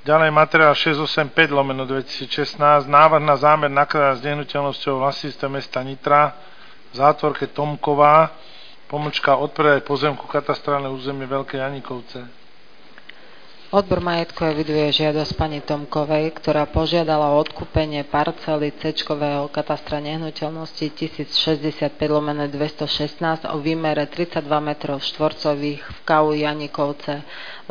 Ďalej materiál 685/2016, návrh na zámer nakladania s nehnuteľnosťou vlastníctva mesta Nitra v zátvorke Tomková, odpredaj pozemku katastrálne územie Veľké Janikovce. Odbor majetku eviduje žiadosť pani Tomkovej, ktorá požiadala o odkúpenie parcely C-čkového katastra nehnuteľnosti 1065/216 o výmere 32 m2 v KU Janikovce.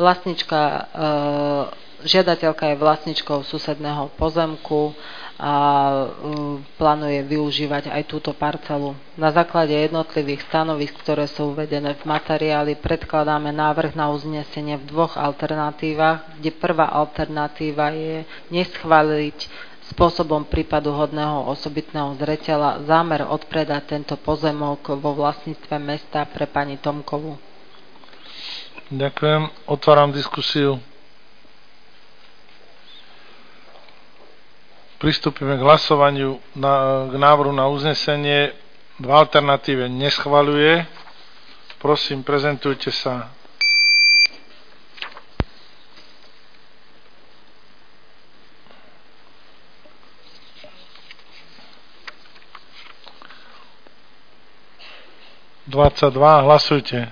Žiadateľka je vlastničkou susedného pozemku a plánuje využívať aj túto parcelu. Na základe jednotlivých stanovisk, ktoré sú uvedené v materiáli, predkladáme návrh na uznesenie v dvoch alternatívach, kde prvá alternatíva je neschváliť spôsobom prípadu hodného osobitného zreteľa zámer odpredať tento pozemok vo vlastníctve mesta pre pani Tomkovú. Ďakujem. Otváram diskusiu. Pristúpime k hlasovaniu k návrhu na uznesenie. V alternatíve neschvaľuje. Prosím, prezentujte sa. Hlasujte.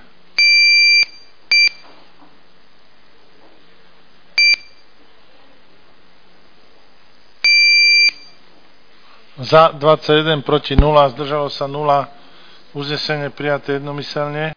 Za 21, proti 0, zdržalo sa 0. Uznesenie prijaté jednomyselne.